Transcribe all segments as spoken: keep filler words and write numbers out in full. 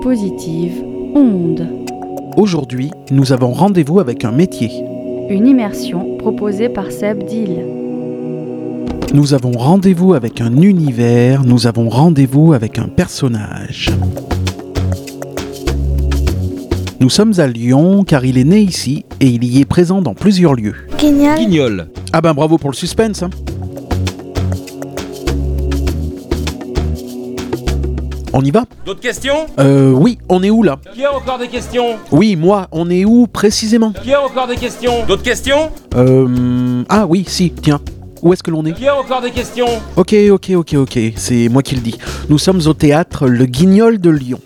dispositive Onde. Aujourd'hui, nous avons rendez-vous avec un métier. Une immersion proposée par Seb Dill. Nous avons rendez-vous avec un univers, nous avons rendez-vous avec un personnage. Nous sommes à Lyon car il est né ici et il y est présent dans plusieurs lieux. Guignol. Guignol. Ah ben bravo pour le suspense, hein. On y va ? D'autres questions ? Euh oui, on est où là ? Qui a encore des questions ? Oui, moi, on est où précisément ? Qui a encore des questions ? D'autres questions ? Euh... Ah oui, si, tiens. Où est-ce que l'on est ? Qui a encore des questions ? Ok, ok, ok, ok, c'est moi qui le dis. Nous sommes au théâtre Le Guignol de Lyon.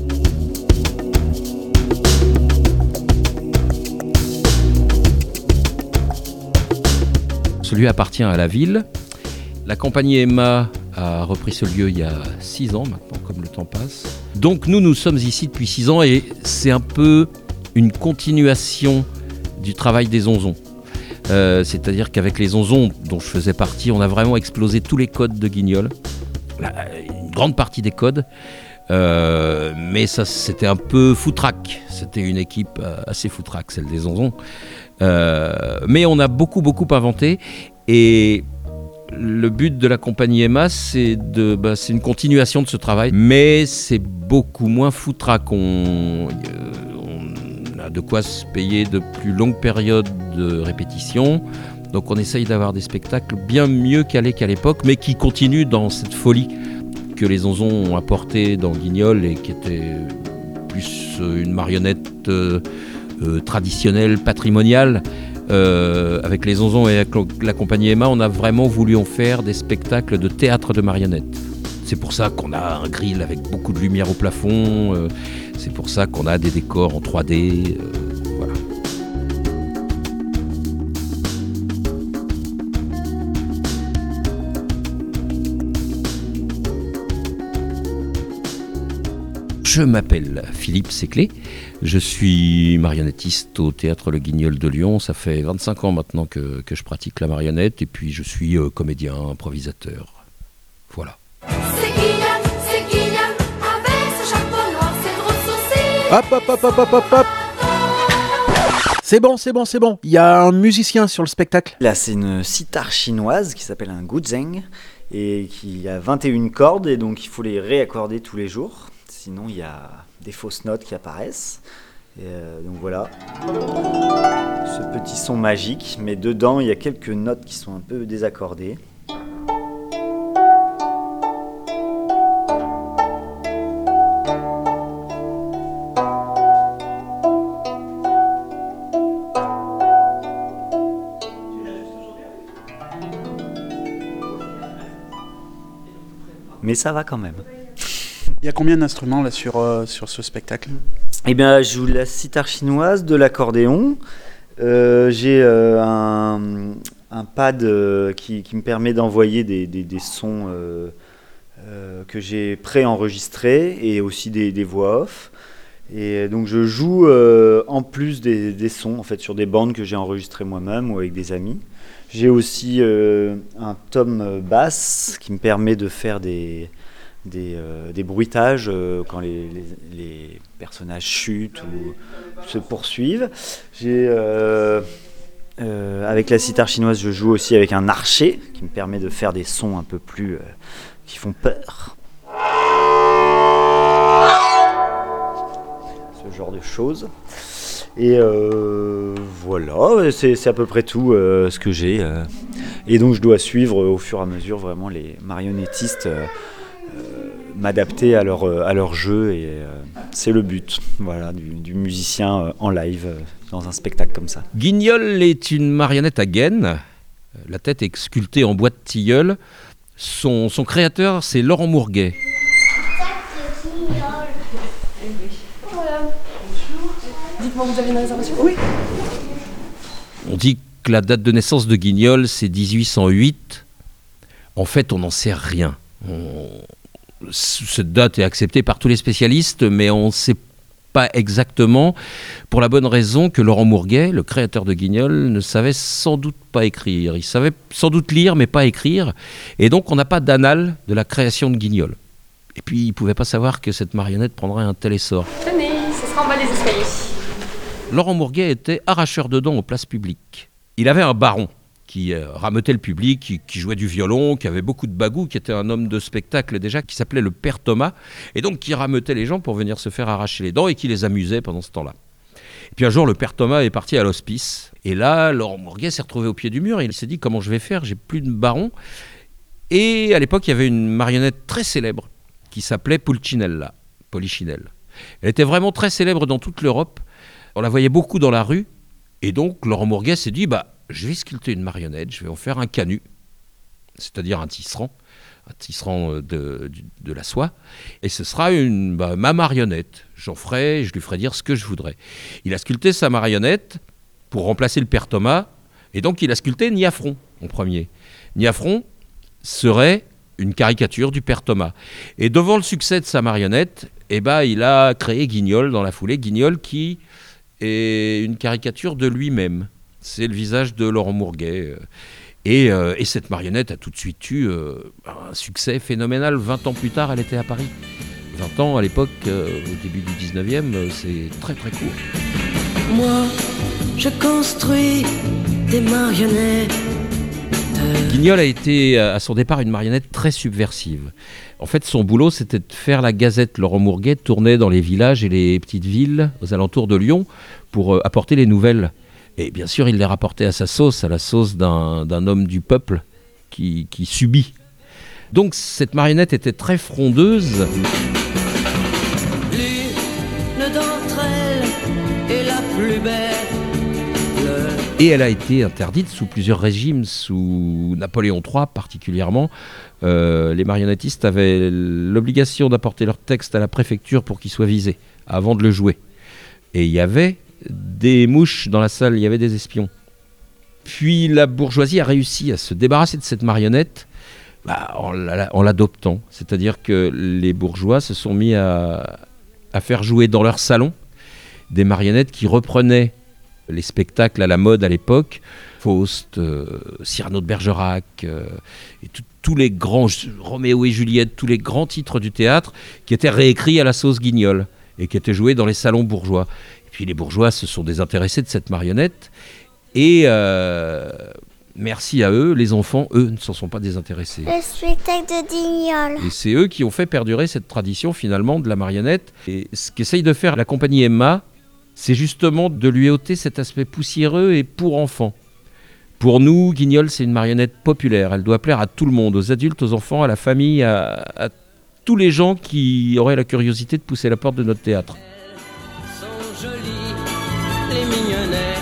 Ce lieu appartient à la ville. La compagnie Emma a repris ce lieu il y a six ans maintenant, comme le temps passe. Donc nous, nous sommes ici depuis six ans et c'est un peu une continuation du travail des Onzons. Euh, c'est-à-dire qu'avec les Onzons dont je faisais partie, on a vraiment explosé tous les codes de Guignol. Une grande partie des codes. Euh, mais ça, c'était un peu foutraque. C'était une équipe assez foutraque, celle des Onzons. Euh, mais on a beaucoup, beaucoup inventé. Et le but de la compagnie Emma, c'est, de, bah, c'est une continuation de ce travail. Mais c'est beaucoup moins foutraque. On, euh, on a de quoi se payer de plus longues périodes de répétition. Donc on essaye d'avoir des spectacles bien mieux calés qu'à l'époque, mais qui continuent dans cette folie que les Onzons ont apporté dans Guignol et qui était plus une marionnette euh, euh, traditionnelle, patrimoniale. Euh, avec les Onzons et avec la compagnie Emma, on a vraiment voulu en faire des spectacles de théâtre de marionnettes. C'est pour ça qu'on a un grill avec beaucoup de lumière au plafond, euh, c'est pour ça qu'on a des décors en trois D, euh, voilà. Je m'appelle Philippe Séclé, je suis marionnettiste au Théâtre Le Guignol de Lyon. Ça fait vingt-cinq ans maintenant que, que je pratique la marionnette et puis je suis euh, comédien, improvisateur. Voilà. C'est Guignol, c'est Guignol, avec ce chapeau noir, ses gros sourcils. Hop, hop, hop, hop, hop, hop, hop. C'est bon, c'est bon, c'est bon. Il y a un musicien sur le spectacle. Là, c'est une sitar chinoise qui s'appelle un guzheng et qui a vingt et une cordes et donc il faut les réaccorder tous les jours. Sinon, il y a des fausses notes qui apparaissent. Et euh, donc voilà, ce petit son magique, mais dedans, il y a quelques notes qui sont un peu désaccordées. Mais ça va quand même. Il y a combien d'instruments là sur, euh, sur ce spectacle ? Eh bien, je joue de la sitar chinoise, de l'accordéon. Euh, j'ai euh, un, un pad euh, qui, qui me permet d'envoyer des, des, des sons euh, euh, que j'ai pré-enregistrés et aussi des, des voix off. Et donc, je joue euh, en plus des, des sons en fait, sur des bandes que j'ai enregistrées moi-même ou avec des amis. J'ai aussi euh, un tom basse qui me permet de faire des... Des, euh, des bruitages euh, quand les, les, les personnages chutent ou se poursuivent. J'ai, euh, euh, avec la sitar chinoise, je joue aussi avec un archet qui me permet de faire des sons un peu plus euh, qui font peur. Ce genre de choses. Et euh, voilà, c'est, c'est à peu près tout euh, ce que j'ai. Euh. Et donc je dois suivre euh, au fur et à mesure vraiment les marionnettistes. Euh, Euh, m'adapter à leur, à leur jeu et euh, c'est le but voilà, du, du musicien euh, en live euh, dans un spectacle comme ça. Guignol est une marionnette à gaine, la tête est sculptée en bois de tilleul. Son, son créateur, c'est Laurent Mourguet. Dites-moi, vous avez une réservation ? Oui. On dit que la date de naissance de Guignol, c'est dix-huit cent huit. En fait, on n'en sait rien. On... Cette date est acceptée par tous les spécialistes, mais on ne sait pas exactement, pour la bonne raison que Laurent Mourguet, le créateur de Guignol, ne savait sans doute pas écrire. Il savait sans doute lire, mais pas écrire. Et donc, on n'a pas d'annale de la création de Guignol. Et puis il ne pouvait pas savoir que cette marionnette prendrait un tel essor. Tenez, ce sera en bas des escaliers. Laurent Mourguet était arracheur de dents aux places publiques. Il avait un baron qui euh, rameutait le public, qui, qui jouait du violon, qui avait beaucoup de bagou, qui était un homme de spectacle déjà, qui s'appelait le Père Thomas, et donc qui rameutait les gens pour venir se faire arracher les dents et qui les amusait pendant ce temps-là. Et puis un jour, le Père Thomas est parti à l'hospice, et là, Laurent Mourguet s'est retrouvé au pied du mur, et il s'est dit comment je vais faire, j'ai plus de baron. Et à l'époque, il y avait une marionnette très célèbre qui s'appelait Pulcinella, Polichinelle. Elle était vraiment très célèbre dans toute l'Europe, on la voyait beaucoup dans la rue, et donc Laurent Mourguet s'est dit, bah, je vais sculpter une marionnette, je vais en faire un canut, c'est-à-dire un tisserand, un tisserand de, de, de la soie, et ce sera une, bah, ma marionnette. J'en ferai, je lui ferai dire ce que je voudrais. Il a sculpté sa marionnette pour remplacer le Père Thomas, et donc il a sculpté Niafron en premier. Niafron serait une caricature du Père Thomas. Et devant le succès de sa marionnette, eh ben, il a créé Guignol dans la foulée, Guignol qui est une caricature de lui-même. C'est le visage de Laurent Mourguet. Et, euh, et cette marionnette a tout de suite eu euh, un succès phénoménal. vingt ans plus tard, elle était à Paris. vingt ans, à l'époque, euh, au début du dix-neuvième, euh, c'est très très court. Moi, je construis des marionnettes. Guignol a été, à son départ, une marionnette très subversive. En fait, son boulot, c'était de faire la gazette. Laurent Mourguet tournait dans les villages et les petites villes aux alentours de Lyon pour euh, apporter les nouvelles. Et bien sûr, il les rapportait à sa sauce, à la sauce d'un, d'un homme du peuple qui, qui subit. Donc cette marionnette était très frondeuse. L'une d'entre elles est la plus belle. Et elle a été interdite sous plusieurs régimes, sous Napoléon trois particulièrement. Euh, les marionnettistes avaient l'obligation d'apporter leur texte à la préfecture pour qu'il soit visé, avant de le jouer. Et il y avait des mouches dans la salle, il y avait des espions. Puis la bourgeoisie a réussi à se débarrasser de cette marionnette bah, en, en l'adoptant. C'est-à-dire que les bourgeois se sont mis à, à faire jouer dans leur salon des marionnettes qui reprenaient les spectacles à la mode à l'époque, Faust, euh, Cyrano de Bergerac, euh, et tous les grands, Roméo et Juliette, tous les grands titres du théâtre qui étaient réécrits à la sauce Guignol et qui étaient joués dans les salons bourgeois. Et puis les bourgeois se sont désintéressés de cette marionnette et euh, merci à eux, les enfants, eux, ne s'en sont pas désintéressés. Le spectacle de Guignol. Et c'est eux qui ont fait perdurer cette tradition finalement de la marionnette. Et ce qu'essaye de faire la compagnie Emma, c'est justement de lui ôter cet aspect poussiéreux et pour enfants. Pour nous, Guignol, c'est une marionnette populaire. Elle doit plaire à tout le monde, aux adultes, aux enfants, à la famille, à, à tous les gens qui auraient la curiosité de pousser la porte de notre théâtre. Elles sont jolies, les mignonnettes.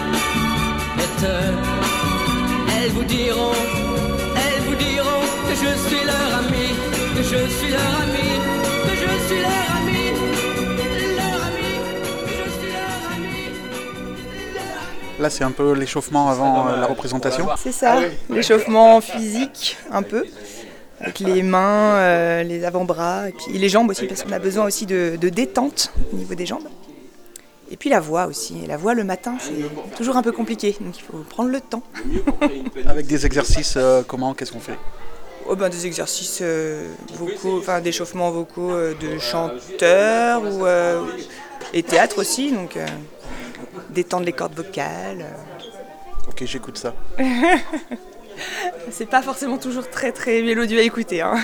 Elles vous diront, elles vous diront que je suis leur ami, que je suis leur ami, que je suis leur ami, leur ami, que je suis leur ami. Là, c'est un peu l'échauffement avant euh, la représentation. C'est ça, l'échauffement physique, un peu, avec les mains, euh, les avant-bras, et puis les jambes aussi, parce qu'on a besoin aussi de, de détente au niveau des jambes. Et puis la voix aussi. Et la voix le matin, c'est toujours un peu compliqué, donc il faut prendre le temps. Avec des exercices, euh, comment, qu'est-ce qu'on fait? Oh ben, des exercices euh, vocaux, enfin d'échauffement vocaux euh, de chanteurs ou euh, et théâtre aussi, donc euh, détendre les cordes vocales. Euh. Ok, j'écoute ça. C'est pas forcément toujours très très mélodieux à écouter. Hein.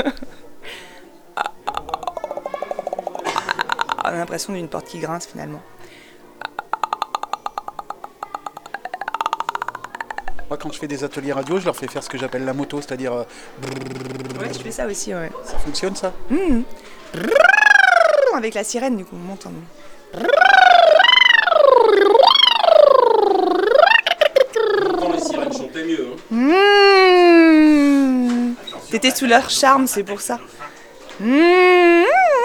On a l'impression d'une porte qui grince finalement. Moi, quand je fais des ateliers radio, je leur fais faire ce que j'appelle la moto, c'est-à-dire... Euh... Ouais, je fais ça aussi, ouais. Ça fonctionne, ça? Mmh. Avec la sirène, du coup, on monte en... Quand les sirènes chantaient mieux, hein. Mmh. T'étais sous leur charme, c'est pour ça. Mmh.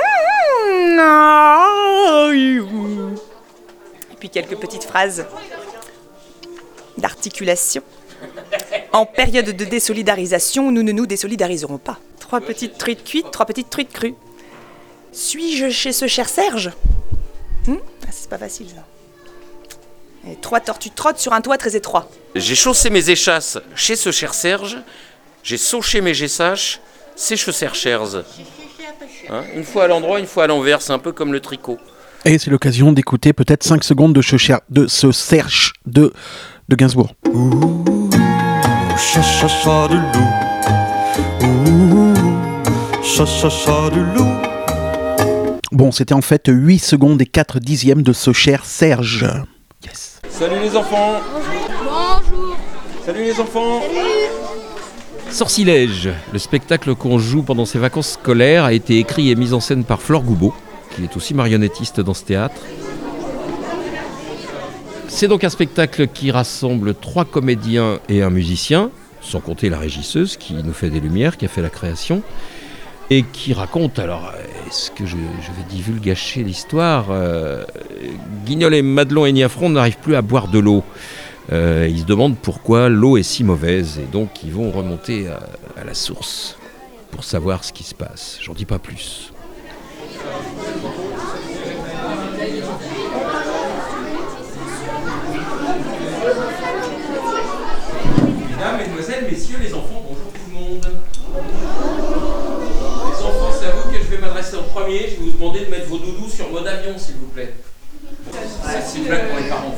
Et puis quelques petites phrases d'articulation. En période de désolidarisation, nous ne nous désolidariserons pas. Trois petites truites cuites, trois petites truites crues. Suis-je chez ce cher Serge? hum ah, C'est pas facile ça. Et trois tortues trottent sur un toit très étroit. J'ai chaussé mes échasses chez ce cher Serge. J'ai sauché mes gessaches, c'est ce cher Serge. J'ai cherché un Hein, une fois à l'endroit, une fois à l'envers, c'est un peu comme le tricot. Et c'est l'occasion d'écouter peut-être cinq secondes de, ce cher- de ce Serge de, de Gainsbourg. Ouh, cha-cha-cha de loup. Ouh, cha-cha-cha de loup. Bon, c'était en fait huit secondes et quatre dixièmes de ce cher Serge. Yes. Salut les enfants. Bonjour. Salut les enfants. Sortilège, le spectacle qu'on joue pendant ses vacances scolaires, a été écrit et mis en scène par Flore Goubeau, qui est aussi marionnettiste dans ce théâtre. C'est donc un spectacle qui rassemble trois comédiens et un musicien, sans compter la régisseuse qui nous fait des lumières, qui a fait la création, et qui raconte, alors est-ce que je, je vais divulgacher l'histoire euh, Guignol et Madelon et Niafron n'arrivent plus à boire de l'eau. Euh, ils se demandent pourquoi l'eau est si mauvaise, et donc ils vont remonter à, à la source pour savoir ce qui se passe. J'en dis pas plus. Mesdames, mesdemoiselles, messieurs, les enfants, bonjour tout le monde. Les enfants, c'est à vous que je vais m'adresser en premier. Je vais vous demander de mettre vos doudous sur mode avion, s'il vous plaît. Ça, c'est une blague pour les parents.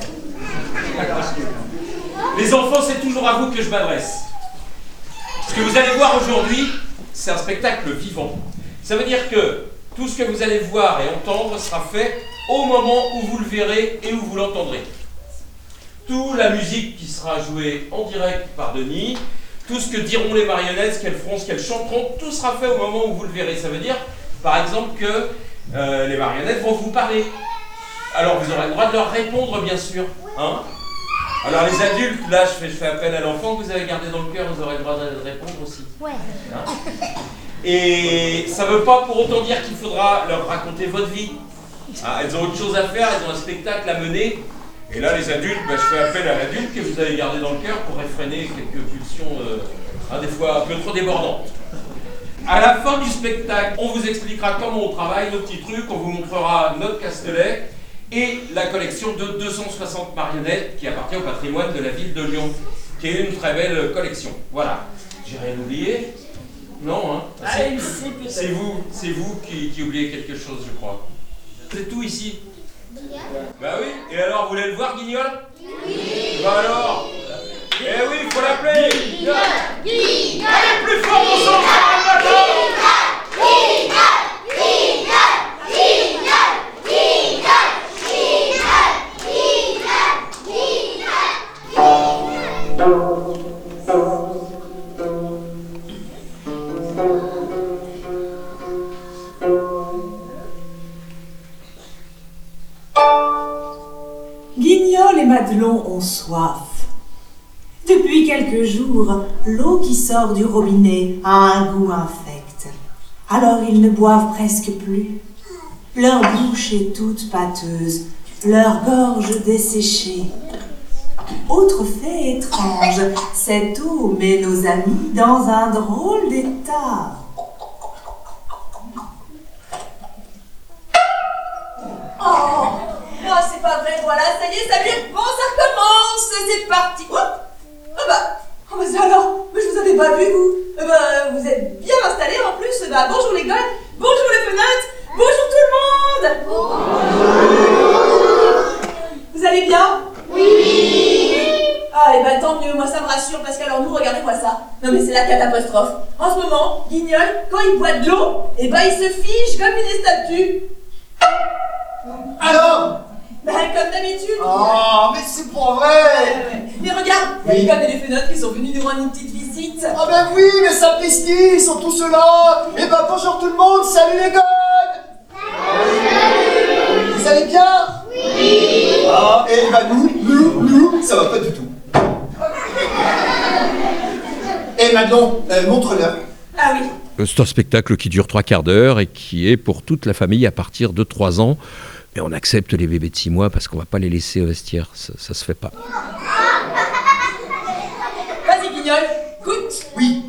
Les enfants, c'est toujours à vous que je m'adresse. Ce que vous allez voir aujourd'hui, c'est un spectacle vivant. Ça veut dire que tout ce que vous allez voir et entendre sera fait au moment où vous le verrez et où vous l'entendrez. Toute la musique qui sera jouée en direct par Denis, tout ce que diront les marionnettes, ce qu'elles feront, ce qu'elles chanteront, tout sera fait au moment où vous le verrez. Ça veut dire, par exemple, que euh, les marionnettes vont vous parler. Alors vous aurez le droit de leur répondre, bien sûr. Hein ? Alors les adultes, là je fais, je fais appel à l'enfant que vous avez gardé dans le cœur, vous aurez le droit de répondre aussi. Ouais. Hein ? Et ça ne veut pas pour autant dire qu'il faudra leur raconter votre vie. Ah, elles ont autre chose à faire, elles ont un spectacle à mener. Et là les adultes, bah, je fais appel à l'adulte que vous avez gardé dans le cœur pour réfréner quelques pulsions, euh, hein, des fois un peu trop débordantes. À la fin du spectacle, on vous expliquera comment on travaille, nos petits trucs, on vous montrera notre castelet et la collection de deux cent soixante marionnettes qui appartient au patrimoine de la ville de Lyon, qui est une très belle collection. Voilà. J'ai rien oublié? Non, hein? C'est, c'est vous, c'est vous qui, qui oubliez quelque chose, je crois. C'est tout ici. Bah oui. Et alors, vous voulez le voir, Guignol? Oui. Bah alors? Eh oui, il faut l'appeler. Guignol, Guignol. Allez, plus fort ensemble, Guignol, Guignol, Guignol, Guignol. Guignol et Madelon ont soif. Depuis quelques jours, l'eau qui sort du robinet a un goût infect. Alors ils ne boivent presque plus. Leur bouche est toute pâteuse, leur gorge desséchée. Autre fait étrange, cette eau met nos amis dans un drôle d'état. Oh, oh c'est pas vrai, voilà, ça y est, ça y est, bon, ça recommence, c'est parti. Oh, oh bah, oh bah ça alors, mais je vous avais pas vu, vous. Euh, bah, vous êtes bien installés en plus, bah bonjour les gars, bonjour les fenêtres, bonjour tout le monde. Vous allez bien? Oui. Ah, et bah tant mieux, moi ça me rassure, parce qu'alors nous, regardez-moi ça. Non mais c'est la catastrophe. En ce moment, Guignol, quand il boit de l'eau, et bah il se fiche comme une statue. Alors? Bah comme d'habitude. Oh, mais c'est pas vrai. Ouais, ouais. Mais regarde, il y a Oui. les gars et les fenêtres qui sont venus nous rendre une petite visite. Oh ben oui, mais sapristi, ils sont tous là. Et ben bonjour tout le monde, salut les gars. Salut. Vous allez bien? Oui. Ah, et ben nous, nous, nous, ça va pas du tout. Et Madelon, euh, montre-leur. Ah oui. C'est un spectacle qui dure trois quarts d'heure et qui est pour toute la famille à partir de trois ans. Mais on accepte les bébés de six mois parce qu'on ne va pas les laisser au vestiaire, ça, ça se fait pas. Vas-y Guignol, goûte. Oui.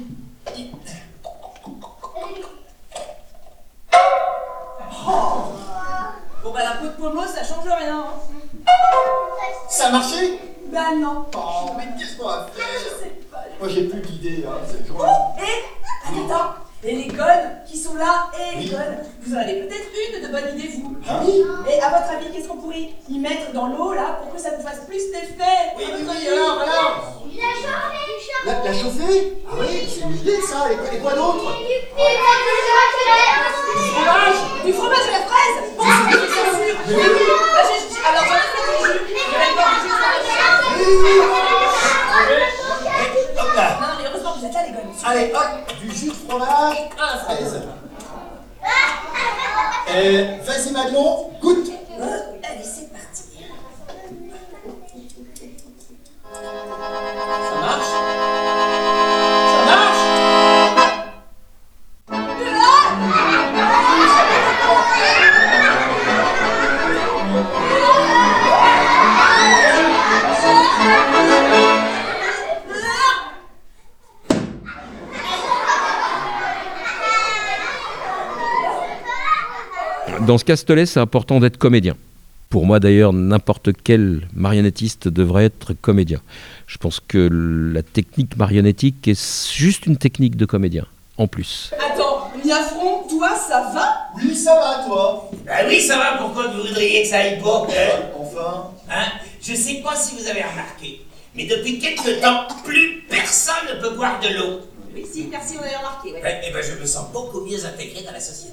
Oh. Bon bah la peau de pommeau, ça change rien. Hein. Ça a marché? Bah non. Oh, mais qu'est-ce qu'on va faire? Je sais pas. Moi j'ai plus d'idées. Hein, cette Oh, journée. et attends, attends. Et les gones qui sont là, et les gones, vous en avez peut-être une de bonne idée, vous. Ah oui. Et à votre avis, qu'est-ce qu'on pourrait y mettre dans l'eau, là, pour que ça nous fasse plus d'effet? Oui, oui, oui, alors, alors La, la chauffer? Ah oui, c'est une idée ça, et, et quoi d'autre? Du fromage. Du fromage à la fraise. Bon, c'est bien sûr. Oui, oui. Bah, j'ai- j'ai- alors j'en ai fait du jus. Je vais boire du jus de fromage. Hop là. Non, mais heureusement que vous êtes là, les gones. Allez, hop, du jus de fromage à la fraise. Euh, vas-y Madelon, goûte. Allez, c'est parti. Ça marche? Ça marche? Dans ce castelet, c'est important d'être comédien. Pour moi, d'ailleurs, n'importe quel marionnettiste devrait être comédien. Je pense que la technique marionnettique est juste une technique de comédien, en plus. Attends, Miafron, toi, ça va? Oui, ça va, toi? Ah oui, ça va, pourquoi vous voudriez que ça aille pas, hein? Enfin. Hein? Je sais pas si vous avez remarqué, mais depuis quelque temps, plus personne ne peut boire de l'eau. Oui, si, merci, on avait remarqué. Ouais. Eh eh ben, je me sens beaucoup mieux intégré dans la société.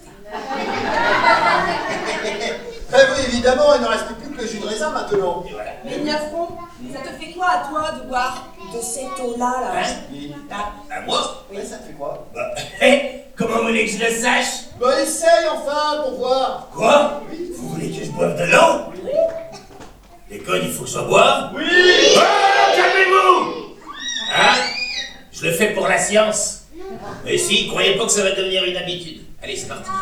Ben oui, évidemment, il ne reste plus que le jus de raisin maintenant. Et voilà. Mais Miafron, ça te fait quoi à toi de boire de cette eau-là, là? Hein? Ah, à moi? Oui, ça te fait quoi? Bah, eh, comment vous voulez que je le sache? Ben essaye enfin pour voir. Quoi? Vous voulez que je boive de l'eau? Oui. Les connes, il faut que je boive? Oui. Oh, calmez-vous! Hein? Je le fais pour la science. Mais si, croyez pas que ça va devenir une habitude. Allez, c'est parti.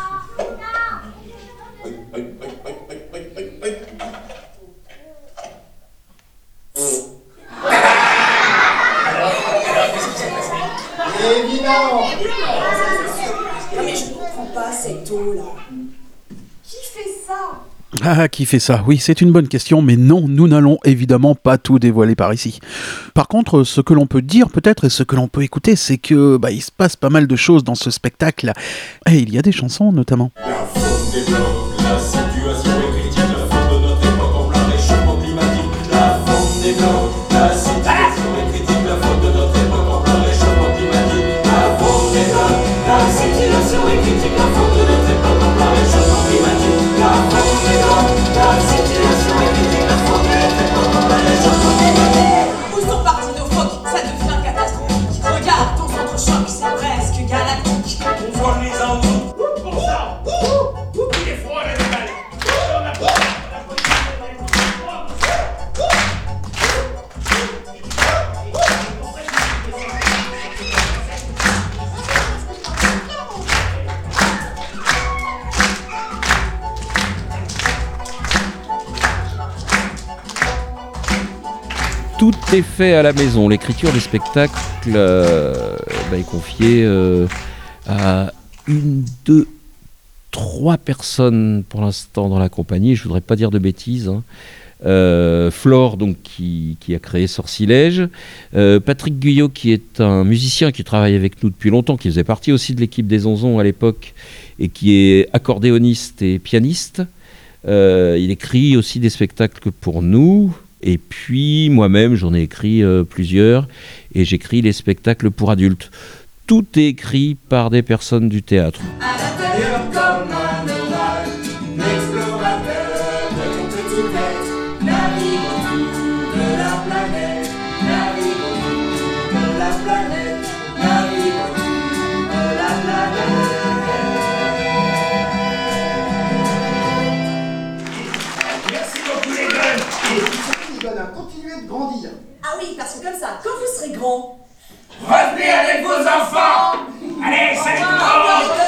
Évidemment. Non, mais je ne comprends pas cette eau-là. Qui fait ça? Ah, qui fait ça? Oui, c'est une bonne question, mais non, nous n'allons évidemment pas tout dévoiler par ici. Par contre, ce que l'on peut dire peut-être et ce que l'on peut écouter, c'est que bah, il se passe pas mal de choses dans ce spectacle. Et il y a des chansons notamment. La faune débloque, la situation est critique, la faute de notre époque en plein réchauffement climatique. La faune débloque, la situation est critique, la faute de notre époque en plein réchauffement climatique. La faune débloque, la situation est critique, la faute de notre époque en plein réchauffement climatique. La faune débloque, la situation est critique, la faute de notre époque en plein réchauffement climatique. Où sont partis nos phoques? Ça devient catastrophique. Regarde ton centre-choc, c'est presque galactique. On voit les en dessous. Pour ça. Il est froid, l'animal. On a pas. Tout est fait à la maison. L'écriture des spectacles euh, bah, est confiée euh, à une, deux, trois personnes pour l'instant dans la compagnie. Je voudrais pas dire de bêtises. Hein. Euh, Flore, donc, qui, qui a créé Sortilège. Euh, Patrick Guyot, qui est un musicien qui travaille avec nous depuis longtemps, qui faisait partie aussi de l'équipe des Onzons à l'époque et qui est accordéoniste et pianiste. Euh, il écrit aussi des spectacles pour nous. Et puis, moi-même, j'en ai écrit euh, plusieurs, et j'écris les spectacles pour adultes. Tout est écrit par des personnes du théâtre. À l'intérieur comme un orage, l'explorateur de ton petit être navigue autour de la planète, navigue autour de la planète, navigue autour de la planète. Merci beaucoup, les gueules. Continuez de grandir. Ah oui, parce que comme ça, quand vous serez grand, Revenez avec vos enfants. Allez, salut tout le monde.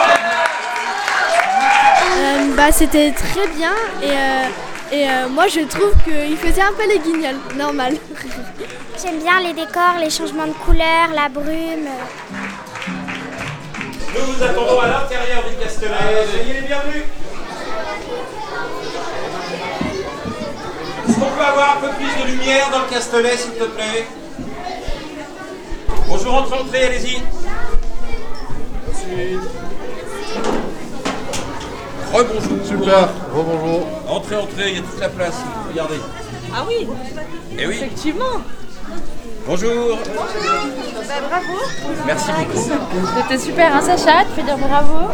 Euh, bah, c'était très bien et, euh, et euh, moi je trouve qu'il faisait un peu les guignols, normal. J'aime bien les décors, les changements de couleurs, la brume. Nous vous attendons à l'intérieur du Castelet. Soyez les bienvenus. Est-ce qu'on peut avoir un peu plus de lumière dans le Castelet, s'il te plaît? Bonjour, entrez, entrez, allez-y. Rebonjour. Super, rebonjour. Entrez, entrez, il y a toute la place. Regardez. Ah oui, Eh oui. effectivement. Bonjour. Bah, bravo. Merci beaucoup. C'était super, hein Sacha? Tu fais dire bravo?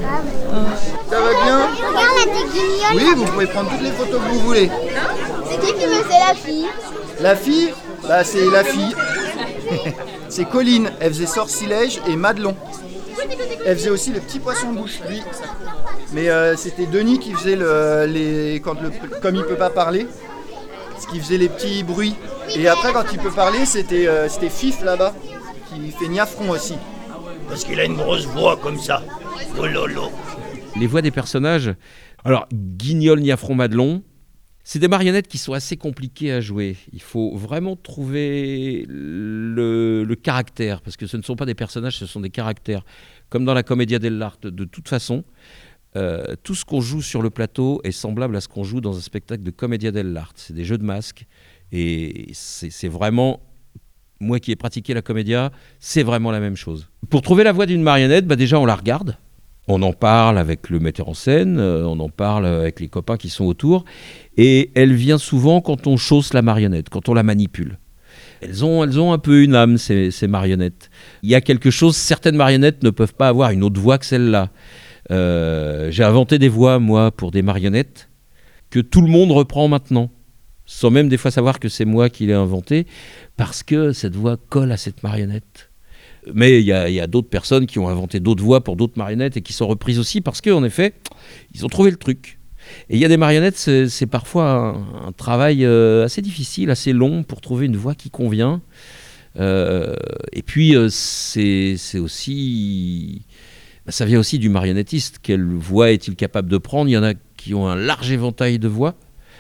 Ça va bien? Regarde la des guignols. Oui, vous pouvez prendre toutes les photos que vous voulez. C'est qui qui me fait la fille? La fille, bah c'est la fille. C'est Colline, elle faisait Sortilège et Madelon. Elle faisait aussi le petit poisson bouche, lui. Mais euh, c'était Denis qui faisait le, les, quand le, comme il peut pas parler, ce qui faisait les petits bruits. Et après, quand il peut parler, c'était euh, c'était Fif là-bas, qui fait Niafron aussi. Parce qu'il a une grosse voix comme ça. Oh lolo. Les voix des personnages. Alors, Guignol, Niafron, Madelon, c'est des marionnettes qui sont assez compliquées à jouer. Il faut vraiment trouver le, le caractère, parce que ce ne sont pas des personnages, ce sont des caractères. Comme dans la Commedia dell'arte, de toute façon, euh, tout ce qu'on joue sur le plateau est semblable à ce qu'on joue dans un spectacle de Commedia dell'arte. C'est des jeux de masques, et c'est, c'est vraiment... Moi qui ai pratiqué la comédia, c'est vraiment la même chose. Pour trouver la voix d'une marionnette, bah déjà on la regarde, on en parle avec le metteur en scène, euh, on en parle avec les copains qui sont autour, et elle vient souvent quand on chausse la marionnette, quand on la manipule. Elles ont, elles ont un peu une âme, ces, ces marionnettes. Il y a quelque chose, certaines marionnettes ne peuvent pas avoir une autre voix que celle-là. Euh, j'ai inventé des voix, moi, pour des marionnettes, que tout le monde reprend maintenant, sans même des fois savoir que c'est moi qui l'ai inventé, parce que cette voix colle à cette marionnette. Mais il y a, y a d'autres personnes qui ont inventé d'autres voix pour d'autres marionnettes et qui sont reprises aussi parce qu'en effet, ils ont trouvé le truc. Et il y a des marionnettes, c'est, c'est parfois un, un travail euh, assez difficile, assez long pour trouver une voix qui convient. Euh, et puis, euh, c'est, c'est aussi... Ben, ça vient aussi du marionnettiste. Quelle voix est-il capable de prendre? Il y en a qui ont un large éventail de voix.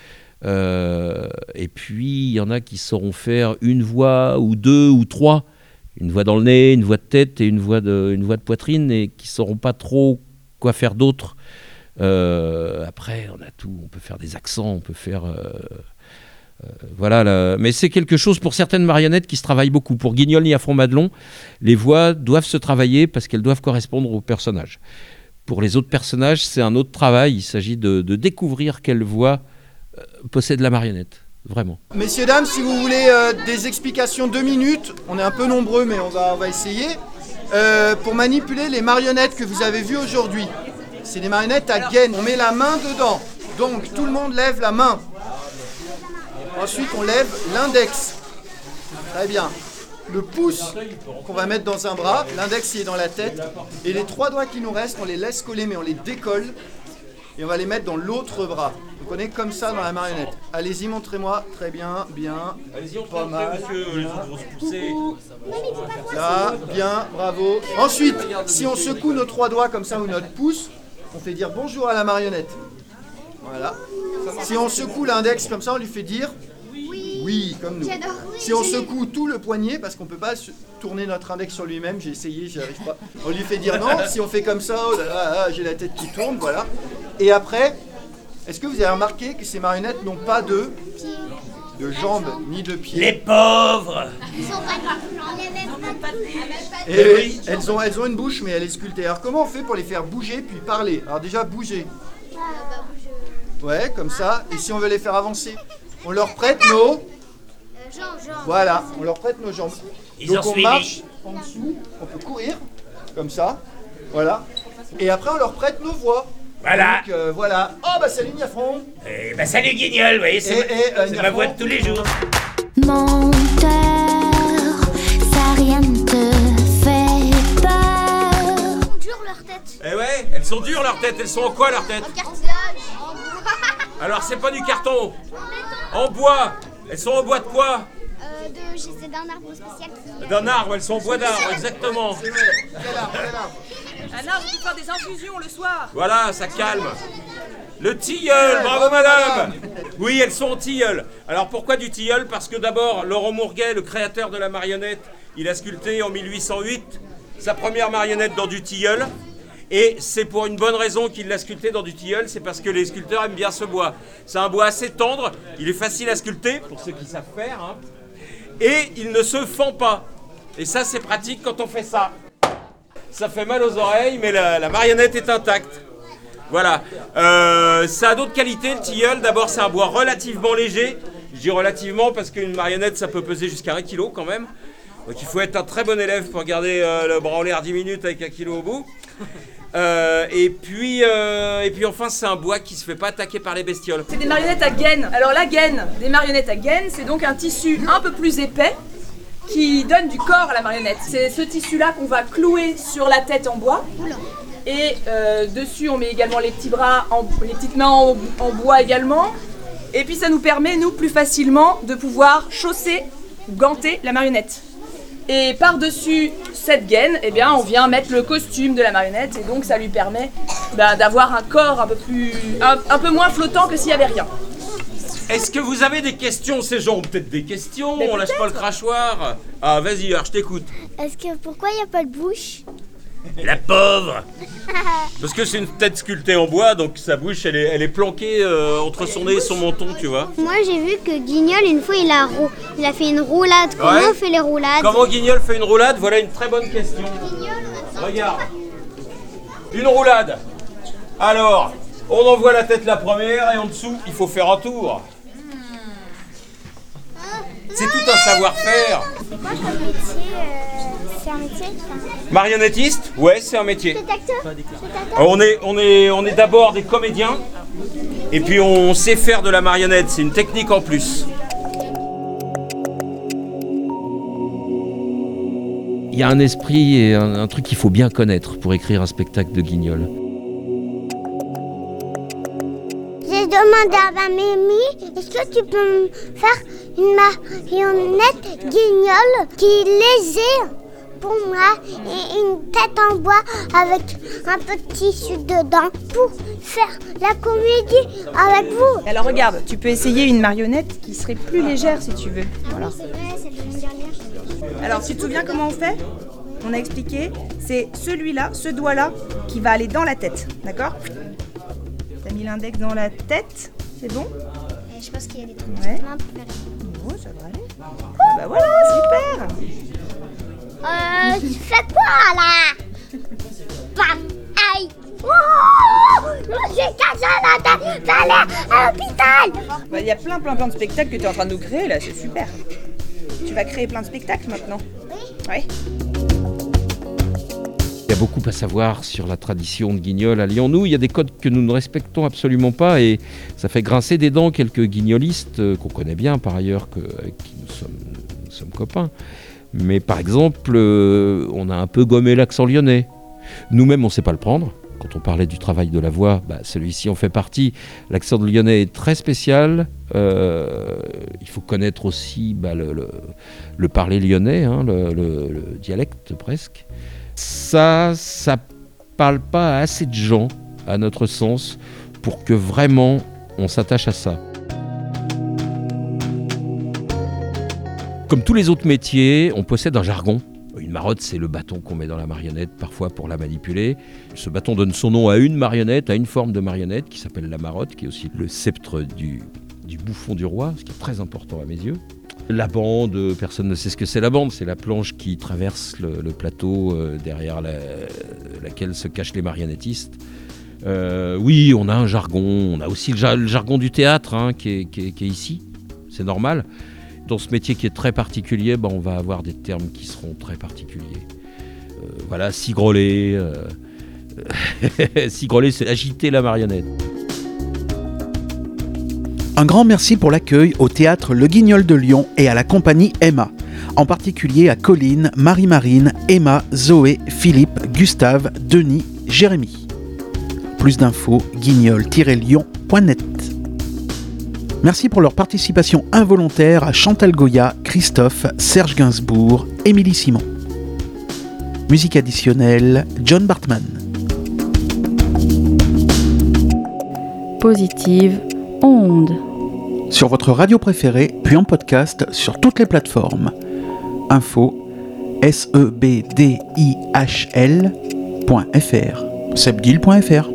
Euh, et puis il y en a qui sauront faire une voix ou deux ou trois, une voix dans le nez, une voix de tête et une voix de, une voix de poitrine, et qui sauront pas trop quoi faire d'autre. Euh, après on a tout, on peut faire des accents, on peut faire euh, euh, voilà là. Mais c'est quelque chose pour certaines marionnettes qui se travaillent beaucoup. Pour Guignol, Niafron, Madelon, les voix doivent se travailler parce qu'elles doivent correspondre aux personnages. Pour les autres personnages, c'est un autre travail. Il s'agit de, de découvrir quelle voix possède la marionnette, vraiment. Messieurs, dames, si vous voulez euh, des explications deux minutes, on est un peu nombreux, mais on va, on va essayer, euh, pour manipuler les marionnettes que vous avez vues aujourd'hui. C'est des marionnettes à gaine, on met la main dedans, donc tout le monde lève la main. Ensuite, on lève l'index. Très bien. Le pouce qu'on va mettre dans un bras, l'index il est dans la tête, et les trois doigts qui nous restent, on les laisse coller, mais on les décolle, et on va les mettre dans l'autre bras. Vous connaissez comme ça dans la marionnette. Allez-y, montrez-moi. Très bien, bien. Allez-y, on pas mal. monsieur, les autres vont se pousser. Là, bien, bravo. Ensuite, si on secoue nos trois doigts comme ça ou notre pouce, on fait dire bonjour à la marionnette. Voilà. Si on secoue l'index comme ça, on lui fait dire oui, comme nous. Si on secoue tout le poignet, parce qu'on ne peut pas tourner notre index sur lui-même, j'ai essayé, j'y arrive pas. On lui fait dire non. Si on fait comme ça, oh là là, j'ai la tête qui tourne, voilà. Et après, est-ce que vous avez remarqué que ces marionnettes n'ont pas de, de jambes ni de pieds? Les pauvres! Et oui, elles ont, elles ont une bouche, mais elle est sculptée. Alors comment on fait pour les faire bouger puis parler? Alors déjà, bouger. Ouais, comme ça. Et si on veut les faire avancer, on leur prête nos... Voilà, on leur prête nos jambes. Ils Donc ont on suivi. marche en dessous, on peut courir, comme ça. Voilà. Et après, on leur prête nos voix. Voilà. Donc, euh, voilà. Oh, bah salut Niafron. Eh bah salut Guignol, vous voyez, c'est, Et- ma, et, euh, c'est ma Niafron. voix de tous les jours. Menteur, ça rien ne te fait peur. Dure leur tête. Eh ouais, elles sont dures leurs têtes, elles sont en quoi leurs têtes? Alors c'est pas du carton. En bois. Elles sont en bois de quoi? Euh, de, c'est d'un arbre spécial qui... D'un arbre, elles sont en bois d'arbre, exactement. C'est vrai. Quel arbre, quel arbre? Un arbre pour faire des infusions le soir. Voilà, ça calme. Le tilleul, bravo madame. Oui, elles sont en tilleul. Alors pourquoi du tilleul? Parce que d'abord, Laurent Mourguet, le créateur de la marionnette, il a sculpté en mille huit cent huit sa première marionnette dans du tilleul. Et c'est pour une bonne raison qu'il l'a sculpté dans du tilleul, c'est parce que les sculpteurs aiment bien ce bois. C'est un bois assez tendre, il est facile à sculpter, pour ceux qui savent faire, hein, et il ne se fend pas. Et ça, c'est pratique quand on fait ça. ça fait mal aux oreilles, mais la, la marionnette est intacte. Voilà. Euh, ça a d'autres qualités, le tilleul. D'abord, c'est un bois relativement léger. Je dis relativement parce qu'une marionnette, ça peut peser jusqu'à un kilo quand même. Donc il faut être un très bon élève pour garder euh, le bras en l'air dix minutes avec un kilo au bout. Euh, et, puis, euh, et puis enfin, c'est un bois qui se fait pas attaquer par les bestioles. C'est des marionnettes à gaine. Alors la gaine des marionnettes à gaine, c'est donc un tissu un peu plus épais qui donne du corps à la marionnette. C'est ce tissu-là qu'on va clouer sur la tête en bois. Et euh, dessus, on met également les petits bras, en, les petites mains en, en bois également. Et puis ça nous permet, nous, plus facilement de pouvoir chausser ou ganter la marionnette. Et par-dessus cette gaine, eh bien, on vient mettre le costume de la marionnette. Et donc ça lui permet bah, d'avoir un corps un peu, plus, un, un peu moins flottant que s'il n'y avait rien. Est-ce que vous avez des questions? Ces gens ont peut-être des questions. Mais on lâche pas le crachoir. Ah, vas-y, alors je t'écoute. Est-ce que pourquoi il n'y a pas de bouche? La pauvre. Parce que c'est une tête sculptée en bois, donc sa bouche, elle est, elle est planquée euh, entre son nez et son menton, tu vois. Moi j'ai vu que Guignol, une fois, il a, rou... il a fait une roulade. Comment Ouais. on fait les roulades? Comment Guignol fait une roulade? Voilà une très bonne question. Regarde. Une roulade. Alors, on envoie la tête la première et en dessous, il faut faire un tour. C'est tout un savoir-faire. C'est quoi comme métier euh, C'est un métier enfin... Marionnettiste? Ouais, c'est un métier. Spectateur? Alors, on est, on est, on est d'abord des comédiens, et puis on sait faire de la marionnette. C'est une technique en plus. Il y a un esprit et un, un truc qu'il faut bien connaître pour écrire un spectacle de Guignol. J'ai demandé à ma mamie, est-ce que tu peux me faire une marionnette Guignol qui est légère pour moi et une tête en bois avec un petit tissu dedans pour faire la comédie avec vous? Alors regarde, tu peux essayer une marionnette qui serait plus légère si tu veux. Voilà. C'est vrai, c'est une dernière. Alors tu te souviens comment on fait? On a expliqué, c'est celui-là, ce doigt-là qui va aller dans la tête, d'accord? T'as mis l'index dans la tête, c'est bon? Je pense qu'il y a des trucs Ouais. mains pour faire. Oh, ça va aller. Ah bah voilà, super. Euh, tu fais quoi là? Bam! Aïe! Oh! J'ai cassé la tête! J'allais à l'hôpital! Bah, il y a plein plein plein de spectacles que tu es en train de nous créer là, c'est super. Tu vas créer plein de spectacles maintenant? Oui. Ouais. Il y a beaucoup à savoir sur la tradition de Guignol à Lyon. Nous, il y a des codes que nous ne respectons absolument pas et ça fait grincer des dents quelques guignolistes euh, qu'on connaît bien par ailleurs, que, avec qui nous sommes, nous sommes copains. Mais par exemple, euh, on a un peu gommé l'accent lyonnais. Nous-mêmes, on ne sait pas le prendre. Quand on parlait du travail de la voix, bah, celui-ci en fait partie. L'accent de lyonnais est très spécial. Euh, il faut connaître aussi bah, le, le, le parler lyonnais, hein, le, le, le dialecte presque. Ça, ça parle pas à assez de gens, à notre sens, pour que vraiment on s'attache à ça. Comme tous les autres métiers, on possède un jargon. Une marotte, c'est le bâton qu'on met dans la marionnette, parfois pour la manipuler. Ce bâton donne son nom à une marionnette, à une forme de marionnette qui s'appelle la marotte, qui est aussi le sceptre du, du bouffon du roi, ce qui est très important à mes yeux. La bande, personne ne sait ce que c'est la bande, c'est la planche qui traverse le, le plateau euh, derrière la, laquelle se cachent les marionnettistes. Euh, oui, on a un jargon, on a aussi le, jar- le jargon du théâtre hein, qui, est, qui, est, qui est ici, c'est normal. Dans ce métier qui est très particulier, bah, on va avoir des termes qui seront très particuliers. Euh, voilà, sigroler, euh, sigroler c'est agiter la marionnette. Un grand merci pour l'accueil au théâtre Le Guignol de Lyon et à la compagnie Emma, en particulier à Colline, Marie-Marine, Emma, Zoé, Philippe, Gustave, Denis, Jérémy. Plus d'infos, guignol tiret lyon point net. Merci pour leur participation involontaire à Chantal Goya, Christophe, Serge Gainsbourg, Émilie Simon. Musique additionnelle, John Bartman. Positive onde. Sur votre radio préférée, puis en podcast sur toutes les plateformes. Info S E B D I H L point F R, sebdil point F R.